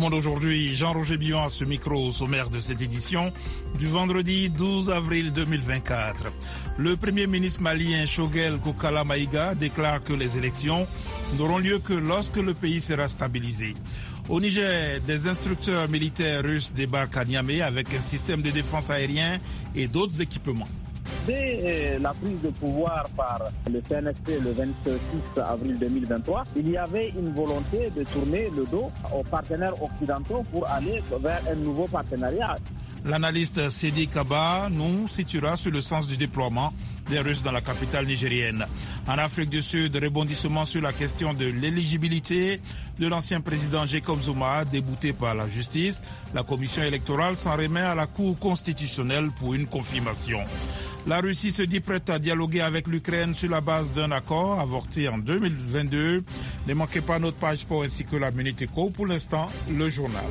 Monde aujourd'hui, Jean-Roger Billon à ce micro au sommaire de cette édition du vendredi 12 avril 2024. Le premier ministre malien Choguel Kokala Maïga déclare que les élections n'auront lieu que lorsque le pays sera stabilisé. Au Niger, des instructeurs militaires russes débarquent à Niamey avec un système de défense aérien et d'autres équipements. Dès la prise de pouvoir par le CNSP le 26 avril 2023, il y avait une volonté de tourner le dos aux partenaires occidentaux pour aller vers un nouveau partenariat. L'analyste Sidi Kaba nous situera sur le sens du déploiement des Russes dans la capitale nigérienne. En Afrique du Sud, rebondissement sur la question de l'éligibilité de l'ancien président Jacob Zuma, débouté par la justice. La commission électorale s'en remet à la Cour constitutionnelle pour une confirmation. La Russie se dit prête à dialoguer avec l'Ukraine sur la base d'un accord avorté en 2022. Ne manquez pas notre page sport ainsi que la Minute Éco. Pour l'instant, le journal.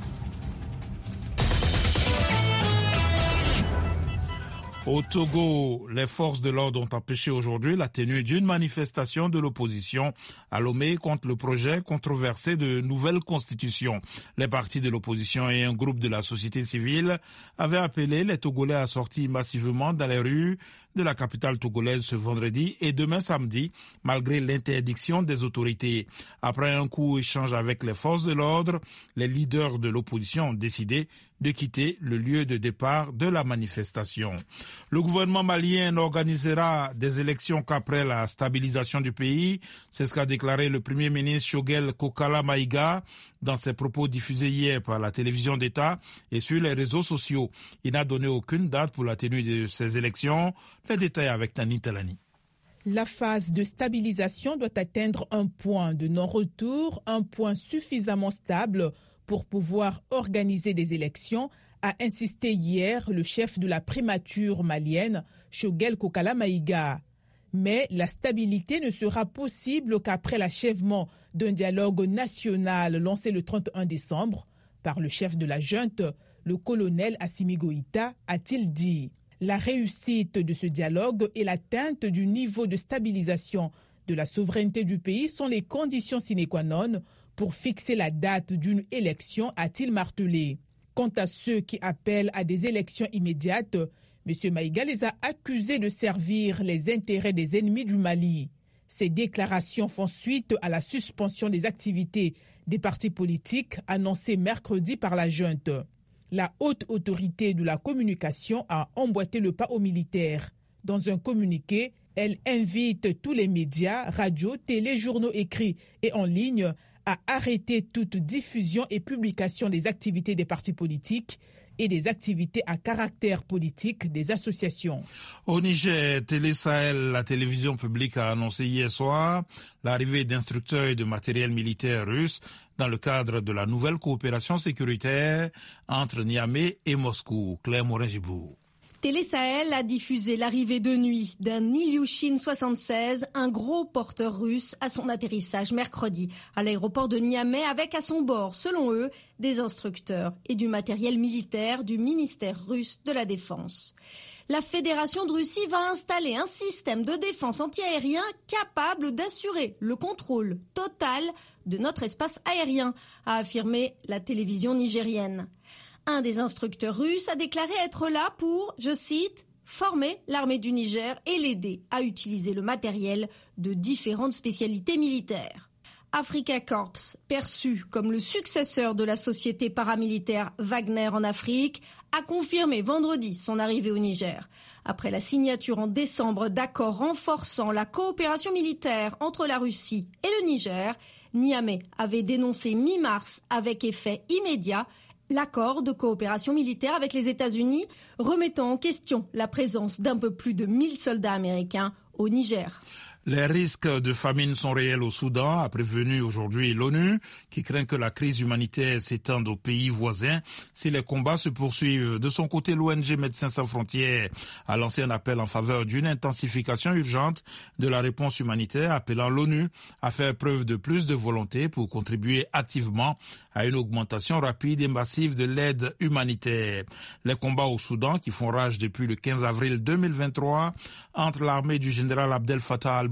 Au Togo, les forces de l'ordre ont empêché aujourd'hui la tenue d'une manifestation de l'opposition à Lomé contre le projet controversé de nouvelle constitution. Les partis de l'opposition et un groupe de la société civile avaient appelé les Togolais à sortir massivement dans les rues de la capitale togolaise ce vendredi et demain samedi, malgré l'interdiction des autorités. Après un court échange avec les forces de l'ordre, les leaders de l'opposition ont décidé de quitter le lieu de départ de la manifestation. Le gouvernement malien n'organisera des élections qu'après la stabilisation du pays. C'est ce qu'a déclaré le premier ministre Choguel Kokala Maïga dans ses propos diffusés hier par la télévision d'État et sur les réseaux sociaux. Il n'a donné aucune date pour la tenue de ces élections. Les détails avec Tani Talani. La phase de stabilisation doit atteindre un point de non-retour, un point suffisamment stable pour pouvoir organiser des élections, a insisté hier le chef de la primature malienne, Choguel Kokala Maïga. Mais la stabilité ne sera possible qu'après l'achèvement d'un dialogue national lancé le 31 décembre par le chef de la junte, le colonel Assimi Goïta, a-t-il dit. La réussite de ce dialogue et l'atteinte du niveau de stabilisation de la souveraineté du pays sont les conditions sine qua non pour fixer la date d'une élection, a-t-il martelé. Quant à ceux qui appellent à des élections immédiates, M. Maïga les a accusés de servir les intérêts des ennemis du Mali. Ces déclarations font suite à la suspension des activités des partis politiques annoncées mercredi par la junte. La haute autorité de la communication a emboîté le pas aux militaires. Dans un communiqué, elle invite tous les médias, radios, télé, journaux écrits et en ligne à arrêter toute diffusion et publication des activités des partis politiques et des activités à caractère politique des associations. Au Niger, Télé Sahel, la télévision publique a annoncé hier soir l'arrivée d'instructeurs et de matériel militaire russe dans le cadre de la nouvelle coopération sécuritaire entre Niamey et Moscou. Claire Morin-Gibou. Télé Sahel a diffusé l'arrivée de nuit d'un Ilyushin 76, un gros porteur russe, à son atterrissage mercredi à l'aéroport de Niamey avec à son bord, selon eux, des instructeurs et du matériel militaire du ministère russe de la Défense. La Fédération de Russie va installer un système de défense antiaérien capable d'assurer le contrôle total de notre espace aérien, a affirmé la télévision nigérienne. Un des instructeurs russes a déclaré être là pour, je cite, « former l'armée du Niger et l'aider à utiliser le matériel de différentes spécialités militaires ». Africa Corps, perçu comme le successeur de la société paramilitaire Wagner en Afrique, a confirmé vendredi son arrivée au Niger. Après la signature en décembre d'accords renforçant la coopération militaire entre la Russie et le Niger, Niamey avait dénoncé mi-mars avec effet immédiat l'accord de coopération militaire avec les États-Unis, remettant en question la présence d'un peu plus de 1000 soldats américains au Niger. Les risques de famine sont réels au Soudan, a prévenu aujourd'hui l'ONU, qui craint que la crise humanitaire s'étende aux pays voisins si les combats se poursuivent. De son côté, l'ONG Médecins sans frontières a lancé un appel en faveur d'une intensification urgente de la réponse humanitaire, appelant l'ONU à faire preuve de plus de volonté pour contribuer activement à une augmentation rapide et massive de l'aide humanitaire. Les combats au Soudan, qui font rage depuis le 15 avril 2023 entre l'armée du général Abdel Fattah al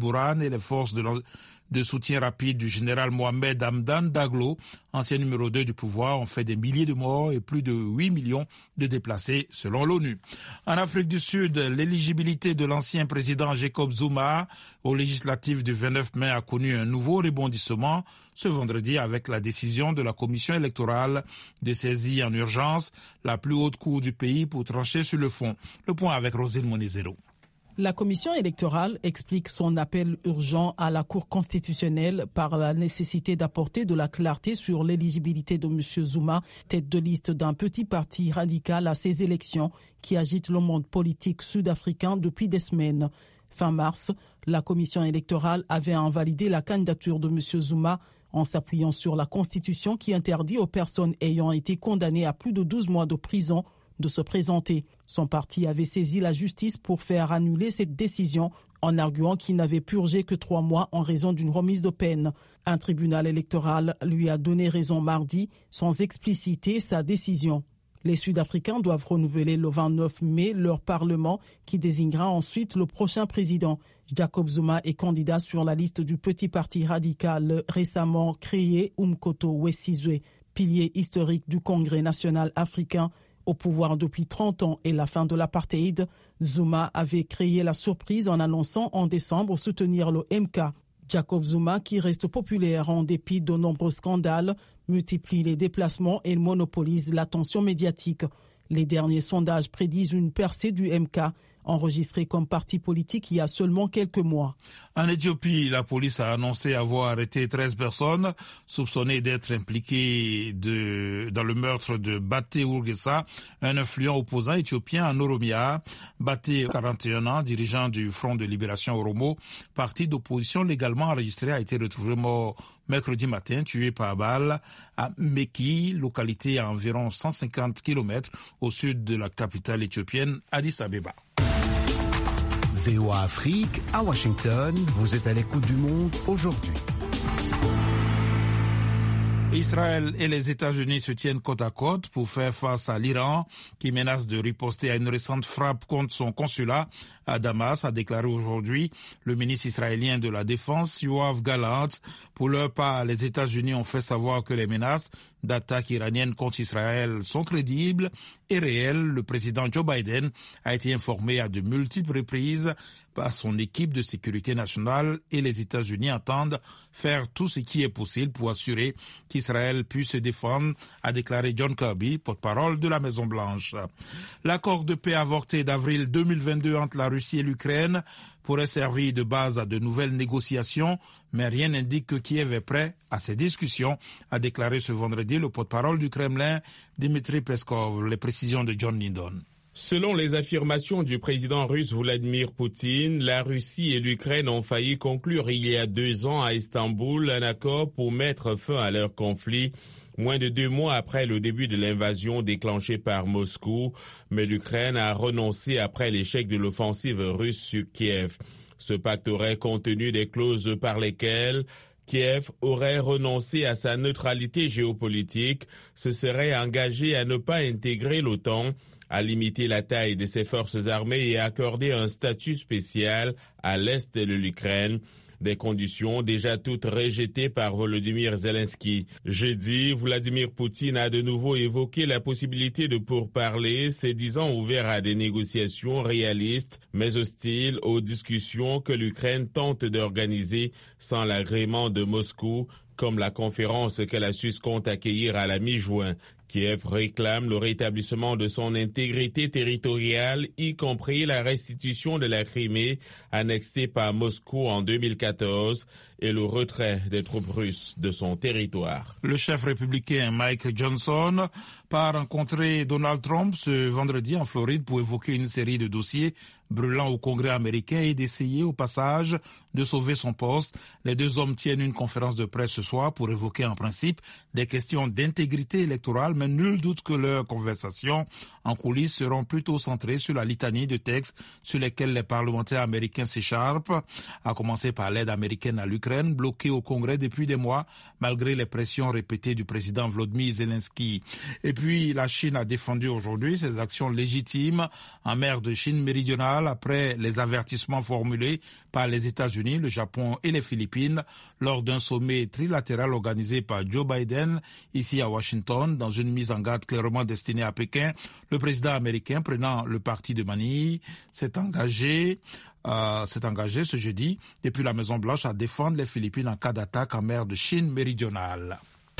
Bourhan et les forces de soutien rapide du général Mohamed Hamdan Daglo, ancien numéro 2 du pouvoir, ont fait des milliers de morts et plus de 8 millions de déplacés selon l'ONU. En Afrique du Sud, l'éligibilité de l'ancien président Jacob Zuma aux législatives du 29 mai a connu un nouveau rebondissement ce vendredi avec la décision de la commission électorale de saisir en urgence la plus haute cour du pays pour trancher sur le fond. Le point avec Rosine Monizero. La commission électorale explique son appel urgent à la Cour constitutionnelle par la nécessité d'apporter de la clarté sur l'éligibilité de M. Zuma, tête de liste d'un petit parti radical à ces élections qui agite le monde politique sud-africain depuis des semaines. Fin mars, la commission électorale avait invalidé la candidature de M. Zuma en s'appuyant sur la Constitution qui interdit aux personnes ayant été condamnées à plus de 12 mois de prison de se présenter. Son parti avait saisi la justice pour faire annuler cette décision en arguant qu'il n'avait purgé que 3 mois en raison d'une remise de peine. Un tribunal électoral lui a donné raison mardi sans expliciter sa décision. Les Sud-Africains doivent renouveler le 29 mai leur parlement qui désignera ensuite le prochain président. Jacob Zuma est candidat sur la liste du petit parti radical récemment créé Umkhonto weSizwe, pilier historique du Congrès national africain. Au pouvoir depuis 30 ans et la fin de l'apartheid, Zuma avait créé la surprise en annonçant en décembre soutenir le MK. Jacob Zuma, qui reste populaire en dépit de nombreux scandales, multiplie les déplacements et monopolise l'attention médiatique. Les derniers sondages prédisent une percée du MK, enregistré comme parti politique il y a seulement quelques mois. En Éthiopie, la police a annoncé avoir arrêté 13 personnes soupçonnées d'être impliquées dans le meurtre de Bate Urgesa, un influent opposant éthiopien en Oromia. Bate, 41 ans, dirigeant du Front de Libération Oromo, parti d'opposition légalement enregistré, a été retrouvé mort mercredi matin, tué par balle à Meki, localité à environ 150 km au sud de la capitale éthiopienne, Addis Abeba. VOA Afrique, à Washington, vous êtes à l'écoute du monde aujourd'hui. Israël et les États-Unis se tiennent côte à côte pour faire face à l'Iran qui menace de riposter à une récente frappe contre son consulat à Damas, a déclaré aujourd'hui le ministre israélien de la Défense, Yoav Gallant. Pour leur part, les États-Unis ont fait savoir que les menaces d'attaques iraniennes contre Israël sont crédibles et réelles. Le président Joe Biden a été informé à de multiples reprises par son équipe de sécurité nationale et les États-Unis entendent faire tout ce qui est possible pour assurer qu'Israël puisse se défendre, a déclaré John Kirby, porte-parole de la Maison-Blanche. L'accord de paix avorté d'avril 2022 entre la Russie et l'Ukraine pourrait servir de base à de nouvelles négociations, mais rien n'indique que Kiev est prêt à ces discussions, a déclaré ce vendredi le porte-parole du Kremlin, Dmitry Peskov. Les précisions de John Lindon. Selon les affirmations du président russe Vladimir Poutine, la Russie et l'Ukraine ont failli conclure il y a 2 ans à Istanbul un accord pour mettre fin à leur conflit, moins de 2 mois après le début de l'invasion déclenchée par Moscou, mais l'Ukraine a renoncé après l'échec de l'offensive russe sur Kiev. Ce pacte aurait contenu des clauses par lesquelles Kiev aurait renoncé à sa neutralité géopolitique, se serait engagé à ne pas intégrer l'OTAN, à limiter la taille de ses forces armées et à accorder un statut spécial à l'est de l'Ukraine, des conditions déjà toutes rejetées par Volodymyr Zelensky. Jeudi, Vladimir Poutine a de nouveau évoqué la possibilité de pourparlers, se disant ouvert à des négociations réalistes, mais hostile aux discussions que l'Ukraine tente d'organiser sans l'agrément de Moscou, comme la conférence que la Suisse compte accueillir à la mi-juin. Kiev réclame le rétablissement de son intégrité territoriale, y compris la restitution de la Crimée, annexée par Moscou en 2014, et le retrait des troupes russes de son territoire. Le chef républicain Mike Johnson part rencontrer Donald Trump ce vendredi en Floride pour évoquer une série de dossiers brûlant au Congrès américain et d'essayer au passage de sauver son poste. Les deux hommes tiennent une conférence de presse ce soir pour évoquer en principe des questions d'intégrité électorale, mais nul doute que leurs conversations en coulisses seront plutôt centrées sur la litanie de textes sur lesquels les parlementaires américains s'écharpent, à commencer par l'aide américaine à l'Ukraine, bloquée au Congrès depuis des mois, malgré les pressions répétées du président Volodymyr Zelensky. Et puis, la Chine a défendu aujourd'hui ses actions légitimes en mer de Chine méridionale après les avertissements formulés par les États-Unis, le Japon et les Philippines lors d'un sommet trilatéral organisé par Joe Biden ici à Washington, dans une mise en garde clairement destinée à Pékin. Le président américain, prenant le parti de Manille, s'est engagé ce jeudi depuis la Maison-Blanche à défendre les Philippines en cas d'attaque en mer de Chine méridionale.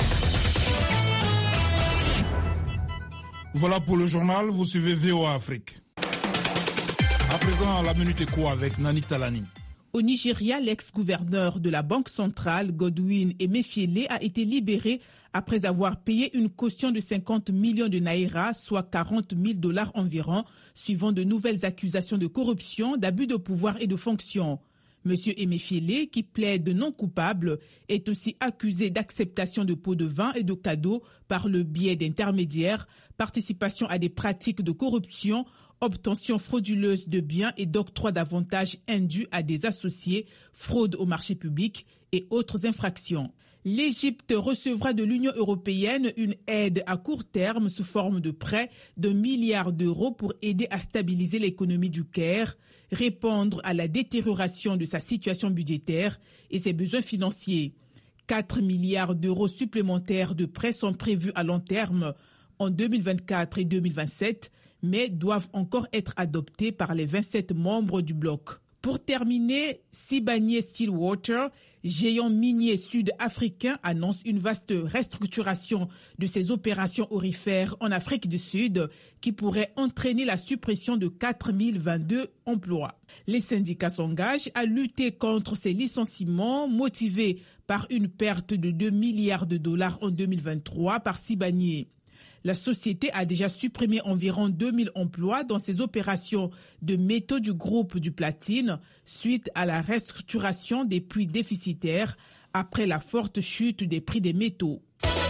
Voilà pour le journal, vous suivez VOA Afrique. À présent, la Minute Éco avec Nani Talani. Au Nigeria, l'ex-gouverneur de la Banque centrale, Godwin Emefiele, a été libéré après avoir payé une caution de 50 millions de naira, soit 40 000 $ environ, suivant de nouvelles accusations de corruption, d'abus de pouvoir et de fonction. M. Emefiele, qui plaide non coupable, est aussi accusé d'acceptation de pots de vin et de cadeaux par le biais d'intermédiaires, participation à des pratiques de corruption, obtention frauduleuse de biens et d'octroi d'avantages indus à des associés, fraude au marché public et autres infractions. L'Égypte recevra de l'Union européenne une aide à court terme sous forme de prêt d'1 milliard d'euros pour aider à stabiliser l'économie du Caire, répondre à la détérioration de sa situation budgétaire et ses besoins financiers. 4 milliards d'euros supplémentaires de prêts sont prévus à long terme en 2024 et 2027, mais doivent encore être adoptés par les 27 membres du bloc. Pour terminer, Sibanye-Stillwater, géant minier sud-africain, annonce une vaste restructuration de ses opérations aurifères en Afrique du Sud qui pourrait entraîner la suppression de 4022 emplois. Les syndicats s'engagent à lutter contre ces licenciements motivés par une perte de 2 milliards de dollars en 2023 par Sibanye. La société a déjà supprimé environ 2000 emplois dans ses opérations de métaux du groupe du platine suite à la restructuration des puits déficitaires après la forte chute des prix des métaux.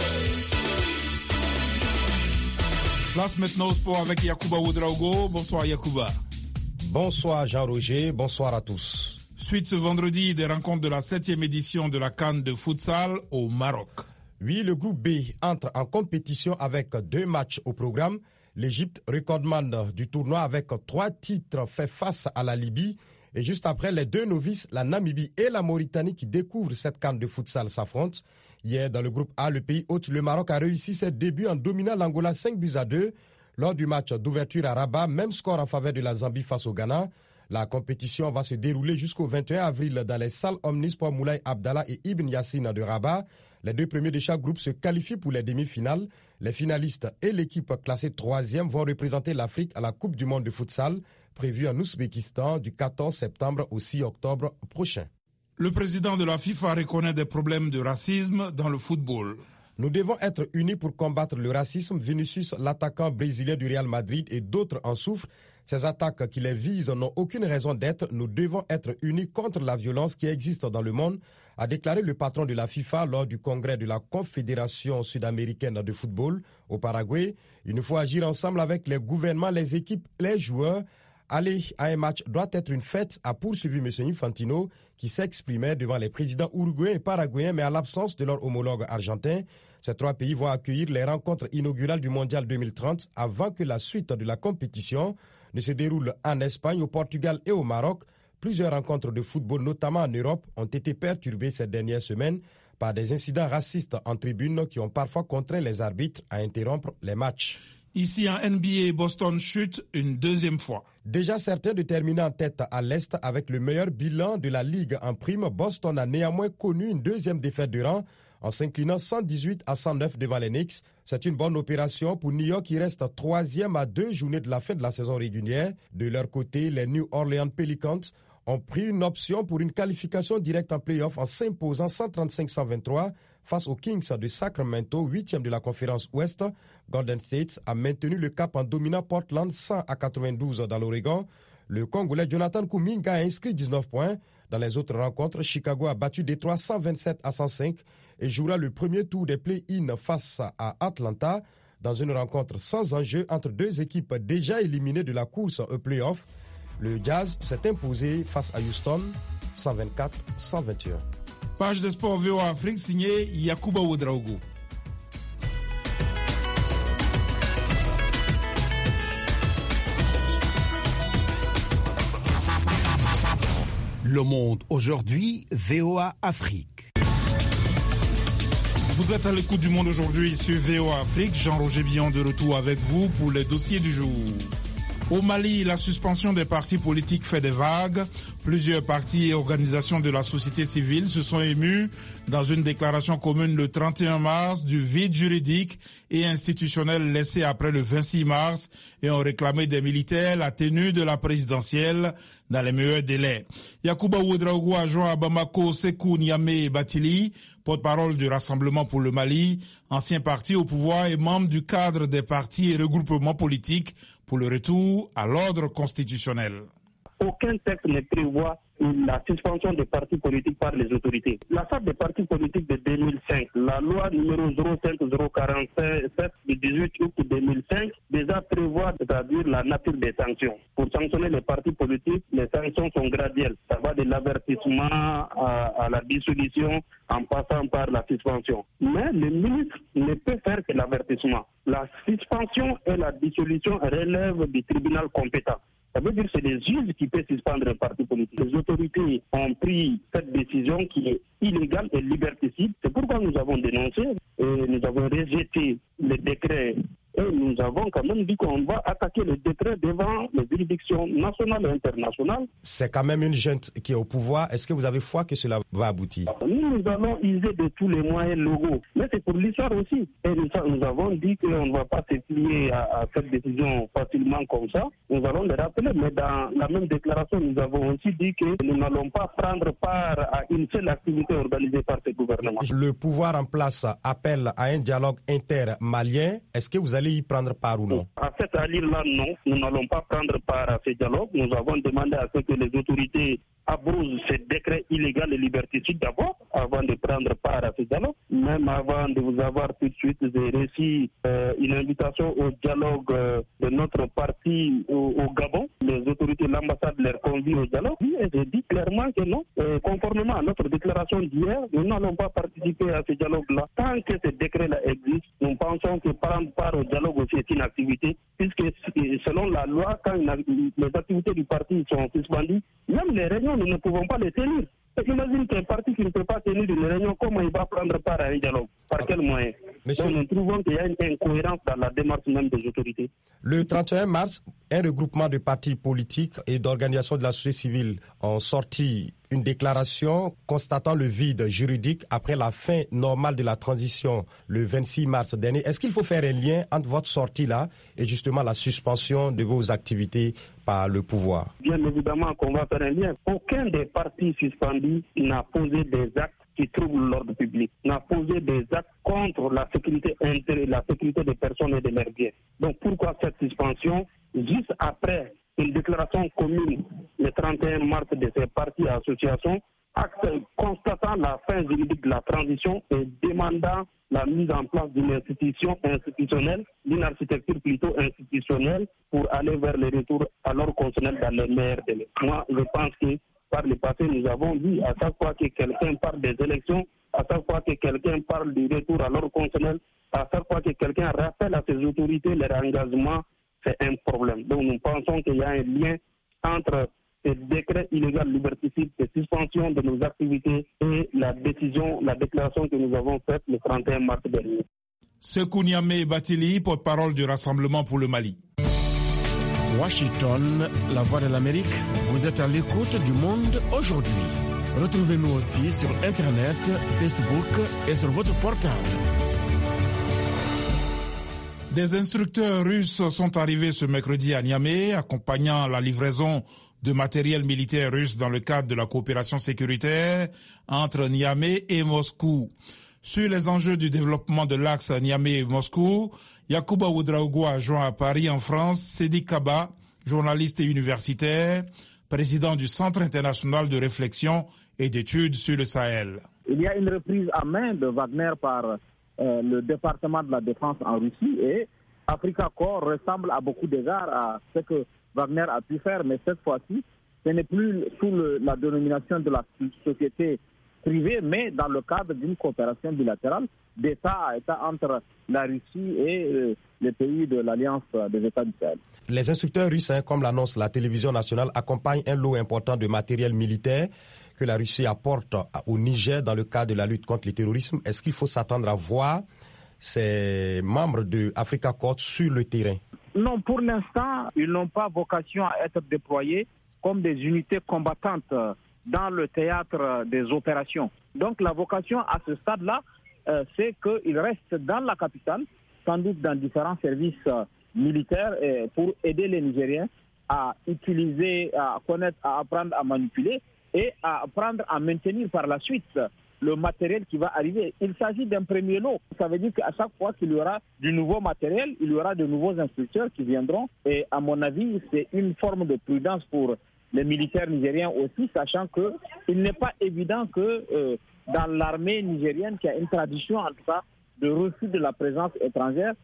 Place maintenant au sport avec Yacouba Ouedraogo. Bonsoir Yacouba. Bonsoir Jean-Roger, bonsoir à tous. Suite ce vendredi des rencontres de la 7e édition de la CAN de futsal au Maroc. Oui, le groupe B entre en compétition avec 2 matchs au programme. L'Égypte, recordman du tournoi avec 3 titres, fait face à la Libye. Et juste après, les 2 novices, la Namibie et la Mauritanie qui découvrent cette CAN de futsal s'affrontent. Hier, dans le groupe A, le pays hôte, le Maroc, a réussi ses débuts en dominant l'Angola 5-2 lors du match d'ouverture à Rabat. Même score en faveur de la Zambie face au Ghana. La compétition va se dérouler jusqu'au 21 avril dans les salles Omnisport Moulay Abdallah et Ibn Yassine de Rabat. Les 2 premiers de chaque groupe se qualifient pour les demi-finales. Les finalistes et l'équipe classée 3e vont représenter l'Afrique à la Coupe du monde de futsal, prévue en Ouzbékistan du 14 septembre au 6 octobre prochain. Le président de la FIFA reconnaît des problèmes de racisme dans le football. Nous devons être unis pour combattre le racisme. Vinicius, l'attaquant brésilien du Real Madrid, et d'autres en souffrent. Ces attaques qui les visent n'ont aucune raison d'être. Nous devons être unis contre la violence qui existe dans le monde, a déclaré le patron de la FIFA lors du congrès de la Confédération sud-américaine de football au Paraguay. Il nous faut agir ensemble avec les gouvernements, les équipes, les joueurs. Aller à un match doit être une fête, a poursuivi M. Infantino, qui s'exprimait devant les présidents uruguayens et paraguayens, mais à l'absence de leur homologue argentin. Ces 3 pays vont accueillir les rencontres inaugurales du Mondial 2030 avant que la suite de la compétition ne se déroule en Espagne, au Portugal et au Maroc. Plusieurs rencontres de football, notamment en Europe, ont été perturbées ces dernières semaines par des incidents racistes en tribune qui ont parfois contraint les arbitres à interrompre les matchs. Ici en NBA, Boston chute une 2e fois. Déjà certain de terminer en tête à l'Est avec le meilleur bilan de la Ligue en prime, Boston a néanmoins connu une 2e défaite de rang en s'inclinant 118-109 devant les Knicks. C'est une bonne opération pour New York qui reste 3e à 2 journées de la fin de la saison régulière. De leur côté, les New Orleans Pelicans ont pris une option pour une qualification directe en play-off en s'imposant 135-123 face aux Kings de Sacramento, 8e de la conférence Ouest. Golden State a maintenu le cap en dominant Portland 100-92 dans l'Oregon. Le Congolais Jonathan Kuminga a inscrit 19 points. Dans les autres rencontres, Chicago a battu Détroit 127-105 et jouera le premier tour des play-in face à Atlanta. Dans une rencontre sans enjeu entre deux équipes déjà éliminées de la course au play-off, le Jazz s'est imposé face à Houston 124-121. Page de sport VOA Afrique signée Yacouba Ouedraogo. Le Monde aujourd'hui, VOA Afrique. Vous êtes à l'écoute du Monde aujourd'hui sur VOA Afrique. Jean-Roger Billon de retour avec vous pour les dossiers du jour. Au Mali, la suspension des partis politiques fait des vagues. Plusieurs partis et organisations de la société civile se sont émus dans une déclaration commune le 31 mars du vide juridique et institutionnel laissé après le 26 mars et ont réclamé des militaires la tenue de la présidentielle dans les meilleurs délais. Yacouba Ouedraogo a joint à Bamako Sékou Niamé Batili, porte-parole du Rassemblement pour le Mali, ancien parti au pouvoir et membre du cadre des partis et regroupements politiques pour le retour à l'ordre constitutionnel. Aucun texte ne prévoit la suspension des partis politiques par les autorités. La charte des partis politiques de 2005, la loi numéro 05047 du 18 août 2005, déjà prévoit, c'est-à-dire la nature des sanctions. Pour sanctionner les partis politiques, les sanctions sont graduelles. Ça va de l'avertissement à la dissolution en passant par la suspension. Mais le ministre ne peut faire que l'avertissement. La suspension et la dissolution relèvent du tribunal compétent. Ça veut dire que c'est les juges qui peuvent suspendre un parti politique. Les autorités ont pris cette décision qui est illégale et liberticide. C'est pourquoi nous avons dénoncé et nous avons rejeté le décret. Et nous avons quand même dit qu'on va attaquer le décret devant les juridictions nationales et internationales. C'est quand même une junte qui est au pouvoir. Est-ce que vous avez foi que cela va aboutir? Nous allons user de tous les moyens légaux. Mais c'est pour l'histoire aussi. Et nous avons dit qu'on ne va pas se plier à cette décision facilement comme ça. Nous allons le rappeler. Mais dans la même déclaration, nous avons aussi dit que nous n'allons pas prendre part à une seule activité organisée par ce gouvernement. Le pouvoir en place appelle à un dialogue inter-malien. Est-ce que vous allez y prendre part ou non? À cet allure-là, non. Nous n'allons pas prendre part à ce dialogue. Nous avons demandé à ce que les autorités abrogent ce décret illégal et liberticide d'abord, avant de prendre part à ce dialogue. Même avant de vous avoir tout de suite, j'ai reçu une invitation au dialogue de notre parti au Gabon. Les autorités de l'ambassade leur convient au dialogue. Et j'ai dit clairement que non. Conformément à notre déclaration d'hier, nous n'allons pas participer à ce dialogue-là. Tant que ce décret-là existe, nous pensons que prendre part au dialogue aussi est une activité, puisque selon la loi, quand les activités du parti sont suspendues, même les réunions, nous ne pouvons pas les tenir. Imagine qu'un parti qui ne peut pas tenir une réunion, comment il va prendre part à un dialogue? Par quel moyen? Donc nous trouvons qu'il y a une incohérence dans la démarche même des autorités. Le 31 mars, un regroupement de partis politiques et d'organisations de la société civile ont sorti une déclaration constatant le vide juridique après la fin normale de la transition le 26 mars dernier. Est-ce qu'il faut faire un lien entre votre sortie là et justement la suspension de vos activités par le pouvoir? Bien évidemment qu'on va faire un lien. Aucun des partis suspendus n'a posé des actes qui troublent l'ordre public, n'a posé des actes contre la sécurité intérieure, la sécurité des personnes et de leurs biens. Donc pourquoi cette suspension? Juste après une déclaration commune le 31 mars de ces partis et associations, constatant la fin juridique de la transition et demandant la mise en place d'une institution institutionnelle, d'une architecture plutôt institutionnelle pour aller vers le retour à l'ordre constitutionnel dans les meilleurs délais. Moi, je pense que par le passé, nous avons dit à chaque fois que quelqu'un parle des élections, à chaque fois que quelqu'un parle du retour à l'ordre constitutionnel, à chaque fois que quelqu'un rappelle à ses autorités leur engagement, c'est un problème. Donc nous pensons qu'il y a un lien entre ces décrets illégaux liberticides, ces suspensions de nos activités et la déclaration que nous avons faite le 31 mars dernier. Sékou Niamé Batili, porte-parole du Rassemblement pour le Mali. Washington, la voix de l'Amérique, vous êtes à l'écoute du Monde aujourd'hui. Retrouvez-nous aussi sur Internet, Facebook et sur votre portable. Des instructeurs russes sont arrivés ce mercredi à Niamey, accompagnant la livraison de matériel militaire russe dans le cadre de la coopération sécuritaire entre Niamey et Moscou. Sur les enjeux du développement de l'axe Niamey-Moscou, Yacouba Ouedraogo a joint à Paris en France Sédi Kaba, journaliste et universitaire, président du Centre international de réflexion et d'études sur le Sahel. Il y a une reprise à main de Wagner par le département de la défense en Russie. Et Africa Corps ressemble à beaucoup d'égards à ce que Wagner a pu faire, mais cette fois-ci, ce n'est plus sous la dénomination de la société privée, mais dans le cadre d'une coopération bilatérale d'État à État entre la Russie et les pays de l'Alliance des États du Sahel. Les instructeurs russes, comme l'annonce la télévision nationale, accompagnent un lot important de matériel militaire que la Russie apporte au Niger dans le cadre de la lutte contre le terrorisme. Est-ce qu'il faut s'attendre à voir ces membres de Africa Corps sur le terrain? Non, pour l'instant, ils n'ont pas vocation à être déployés comme des unités combattantes dans le théâtre des opérations. Donc la vocation à ce stade-là, c'est qu'ils restent dans la capitale, sans doute dans différents services militaires, pour aider les Nigériens à utiliser, à connaître, à apprendre à manipuler et à apprendre à maintenir par la suite le matériel qui va arriver. Il s'agit d'un premier lot. Ça veut dire qu'à chaque fois qu'il y aura du nouveau matériel, il y aura de nouveaux instructeurs qui viendront. Et à mon avis, c'est une forme de prudence pour les militaires nigériens aussi, sachant qu'il n'est pas évident que dans l'armée nigérienne, qui a une tradition en tout cas de refus de la présence étrangère,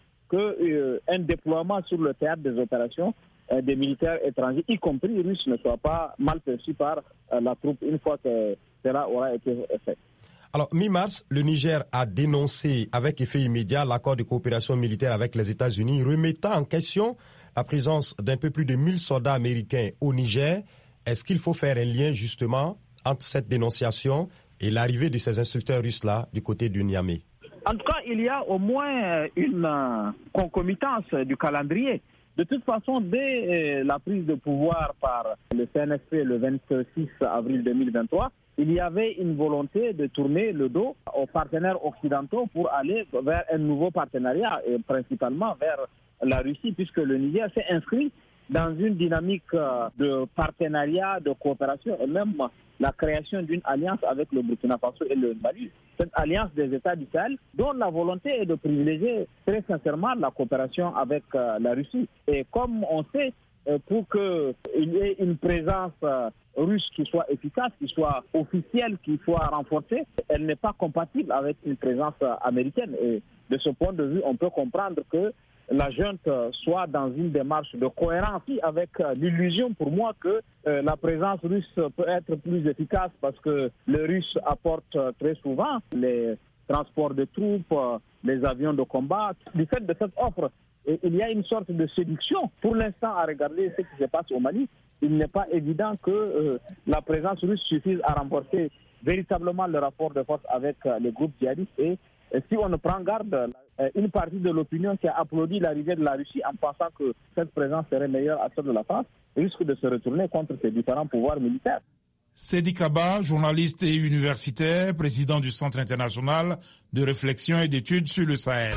qu'un déploiement sur le théâtre des opérations des militaires étrangers, y compris russes, ne soit pas mal perçu par la troupe une fois que cela aura été fait. Alors, mi-mars, le Niger a dénoncé avec effet immédiat l'accord de coopération militaire avec les États-Unis, remettant en question la présence d'un peu plus de 1000 soldats américains au Niger. Est-ce qu'il faut faire un lien justement entre cette dénonciation et l'arrivée de ces instructeurs russes-là du côté du Niamey? En tout cas, il y a au moins une concomitance du calendrier. De toute façon, dès la prise de pouvoir par le CNSP le 26 avril 2023, il y avait une volonté de tourner le dos aux partenaires occidentaux pour aller vers un nouveau partenariat, et principalement vers la Russie, puisque le Niger s'est inscrit dans une dynamique de partenariat, de coopération et même la création d'une alliance avec le Burkina Faso et le Mali. Cette alliance des États du Sahel, dont la volonté est de privilégier très sincèrement la coopération avec la Russie. Et comme on sait, pour qu'il y ait une présence russe qui soit efficace, qui soit officielle, qui soit renforcée, elle n'est pas compatible avec une présence américaine. Et de ce point de vue, on peut comprendre que la junte soit dans une démarche de cohérence avec l'illusion pour moi que la présence russe peut être plus efficace parce que les Russes apportent très souvent les transports de troupes, les avions de combat. Du fait de cette offre, il y a une sorte de séduction. Pour l'instant, à regarder ce qui se passe au Mali, il n'est pas évident que la présence russe suffise à renforcer véritablement le rapport de force avec les groupes djihadistes. Et si on ne prend garde, une partie de l'opinion qui a applaudi l'arrivée de la Russie en pensant que cette présence serait meilleure à celle de la France risque de se retourner contre ces différents pouvoirs militaires. Seydi Kaba, journaliste et universitaire, président du Centre international de réflexion et d'études sur le Sahel.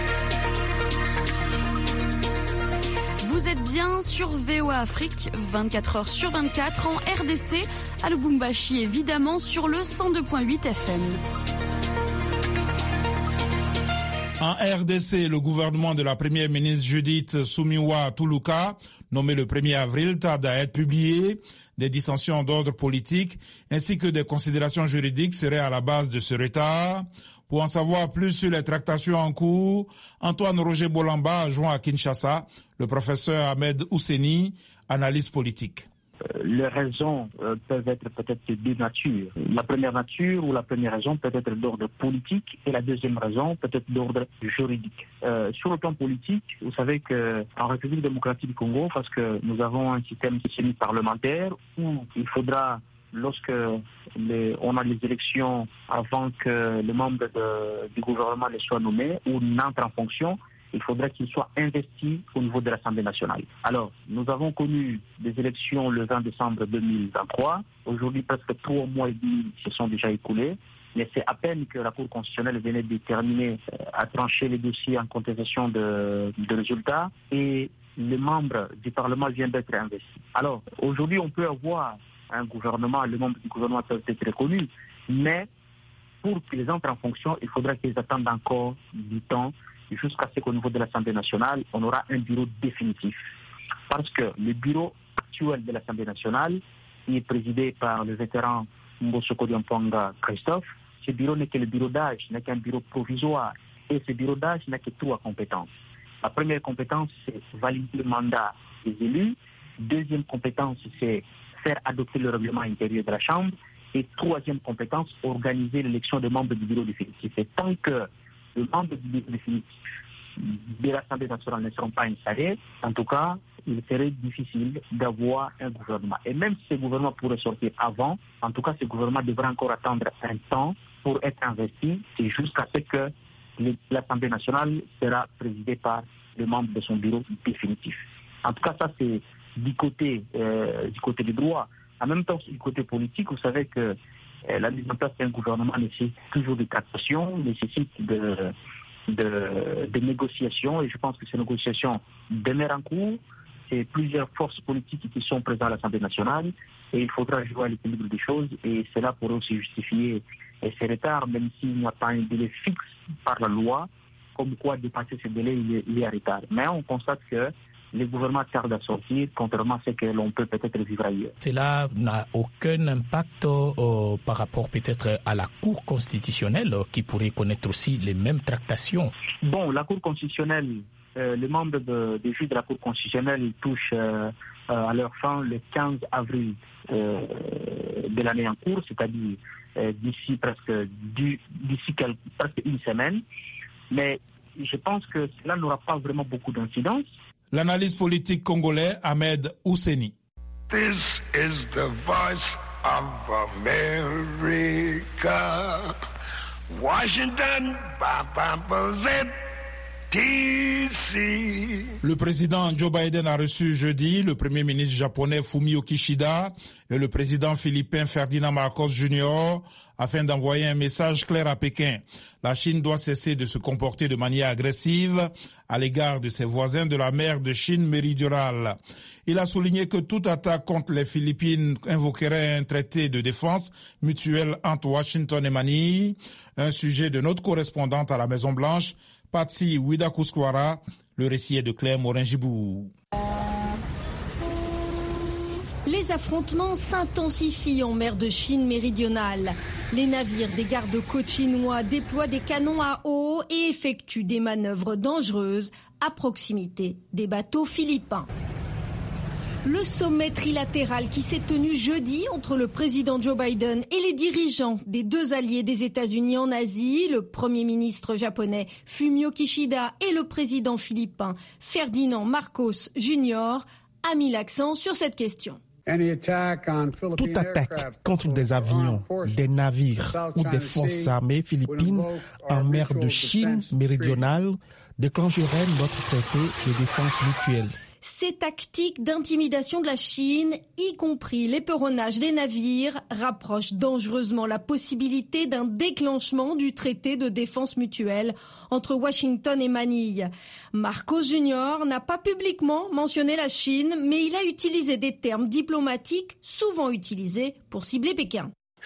Vous êtes bien sur VOA Afrique, 24 heures sur 24 en RDC, à Lubumbashi évidemment sur le 102.8 FM. En RDC, le gouvernement de la première ministre Judith Suminwa Tuluka, nommé le 1er avril, tarde à être publié. Des dissensions d'ordre politique ainsi que des considérations juridiques seraient à la base de ce retard. Pour en savoir plus sur les tractations en cours, Antoine Roger Bolamba a joint à Kinshasa le professeur Ahmed Ousseni, analyste politique. Les raisons peuvent être peut-être de deux natures. La première nature ou la première raison peut être d'ordre politique et la deuxième raison peut être d'ordre juridique. Sur le plan politique, vous savez qu'en République démocratique du Congo, parce que nous avons un système semi-parlementaire où il faudra, lorsque on a les élections avant que le membre du gouvernement ne soit nommé ou n'entre en fonction, il faudrait qu'il soit investi au niveau de l'Assemblée nationale. Alors, nous avons connu des élections le 20 décembre 2023. Aujourd'hui, presque 3 mois et demi se sont déjà écoulés. Mais c'est à peine que la Cour constitutionnelle venait de terminer à trancher les dossiers en contestation de résultats et les membres du Parlement viennent d'être investis. Alors, aujourd'hui, on peut avoir un gouvernement, les membres du gouvernement peuvent être reconnus, mais pour qu'ils entrent en fonction, il faudra qu'ils attendent encore du temps jusqu'à ce qu'au niveau de l'Assemblée nationale, on aura un bureau définitif. Parce que le bureau actuel de l'Assemblée nationale, qui est présidé par le vétéran Mbosoko Diamponga Christophe, ce bureau n'est que le bureau d'âge, n'est qu'un bureau provisoire. Et ce bureau d'âge n'a que 3 compétences. La première compétence, c'est valider le mandat des élus. Deuxième compétence, c'est faire adopter le règlement intérieur de la Chambre. Et troisième compétence, organiser l'élection des membres du bureau définitif. Et tant que les membres du bureau définitif de l'Assemblée nationale ne seront pas installés, en tout cas, il serait difficile d'avoir un gouvernement. Et même si ce gouvernement pourrait sortir avant, en tout cas, ce gouvernement devra encore attendre un temps pour être investi. C'est jusqu'à ce que l'Assemblée nationale sera présidée par les membres de son bureau définitif. En tout cas, ça, c'est du côté du droit. En même temps, du côté politique, vous savez que la mise en place d'un gouvernement nécessite toujours des tractations, nécessite de négociations, et je pense que ces négociations demeurent en cours. C'est plusieurs forces politiques qui sont présentes à l'Assemblée nationale, et il faudra jouer à l'équilibre des choses, et cela pourrait aussi justifier ces retards, même s'il n'y a pas un délai fixe par la loi, comme quoi dépasser ce délai, il y a retard. Mais on constate que les gouvernements tardent à sortir, contrairement à ce que l'on peut peut-être vivre ailleurs. Cela n'a aucun impact par rapport peut-être à la Cour constitutionnelle qui pourrait connaître aussi les mêmes tractations. Bon, la Cour constitutionnelle, les membres des juges de la Cour constitutionnelle touchent à leur fin le 15 avril de l'année en cours, c'est-à-dire d'ici presque une semaine. Mais je pense que cela n'aura pas vraiment beaucoup d'incidence. L'analyse politique congolais Ahmed Ouseni. This is the voice of America. Washington, Le président Joe Biden a reçu jeudi le premier ministre japonais Fumio Kishida et le président philippin Ferdinand Marcos Jr. afin d'envoyer un message clair à Pékin. La Chine doit cesser de se comporter de manière agressive à l'égard de ses voisins de la mer de Chine méridionale. Il a souligné que toute attaque contre les Philippines invoquerait un traité de défense mutuelle entre Washington et Manille, un sujet de notre correspondante à la Maison-Blanche, Patsy Widakuskwara. Le récit est de Claire Morin-Gibou. Les affrontements s'intensifient en mer de Chine méridionale. Les navires des gardes-côtes chinois déploient des canons à eau et effectuent des manœuvres dangereuses à proximité des bateaux philippins. Le sommet trilatéral qui s'est tenu jeudi entre le président Joe Biden et les dirigeants des 2 alliés des États-Unis en Asie, le premier ministre japonais Fumio Kishida et le président philippin Ferdinand Marcos Jr., a mis l'accent sur cette question. Toute attaque contre des avions, des navires ou des forces armées philippines en mer de Chine méridionale déclencherait notre traité de défense mutuelle. Ces tactiques d'intimidation de la Chine, y compris l'éperonnage des navires, rapprochent dangereusement la possibilité d'un déclenchement du traité de défense mutuelle entre Washington et Manille. Marcos Jr. n'a pas publiquement mentionné la Chine, mais il a utilisé des termes diplomatiques souvent utilisés pour cibler Pékin.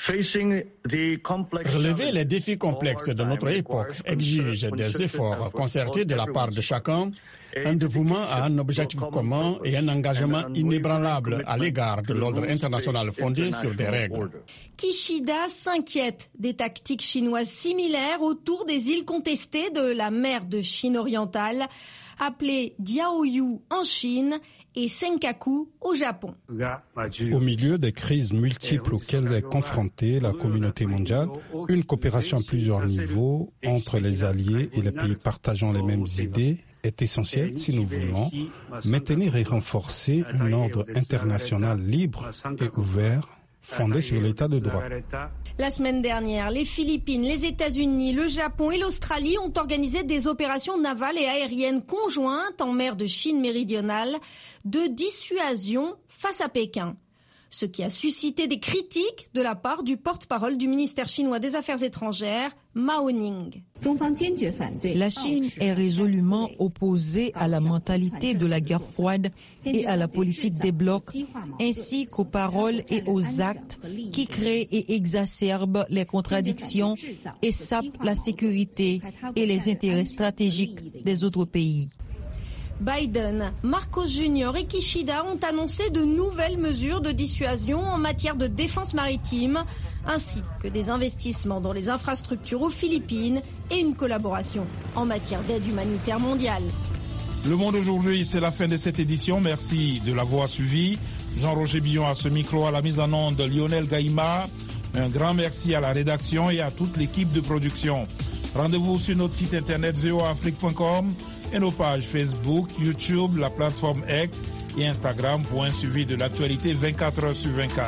Relever les défis complexes de notre époque exige des efforts concertés de la part de chacun, un dévouement à un objectif commun et un engagement inébranlable à l'égard de l'ordre international fondé sur des règles. Kishida s'inquiète des tactiques chinoises similaires autour des îles contestées de la mer de Chine orientale, appelées Diaoyu en Chine et Senkaku au Japon. Au milieu des crises multiples auxquelles est confrontée la communauté mondiale, une coopération à plusieurs niveaux entre les alliés et les pays partageant les mêmes idées est essentielle si nous voulons maintenir et renforcer un ordre international libre et ouvert fondé sur l'état de droit. La semaine dernière, les Philippines, les États-Unis, le Japon et l'Australie ont organisé des opérations navales et aériennes conjointes en mer de Chine méridionale de dissuasion face à Pékin. Ce qui a suscité des critiques de la part du porte-parole du ministère chinois des Affaires étrangères, Mao Ning. La Chine est résolument opposée à la mentalité de la guerre froide et à la politique des blocs, ainsi qu'aux paroles et aux actes qui créent et exacerbent les contradictions et sapent la sécurité et les intérêts stratégiques des autres pays. Biden, Marcos Jr. et Kishida ont annoncé de nouvelles mesures de dissuasion en matière de défense maritime, ainsi que des investissements dans les infrastructures aux Philippines et une collaboration en matière d'aide humanitaire mondiale. Le Monde aujourd'hui, c'est la fin de cette édition. Merci de l'avoir suivi. Jean-Roger Billon à ce micro, à la mise en onde Lionel Gaïma. Un grand merci à la rédaction et à toute l'équipe de production. Rendez-vous sur notre site internet voaafrique.com et nos pages Facebook, YouTube, la plateforme X et Instagram pour un suivi de l'actualité 24 heures sur 24.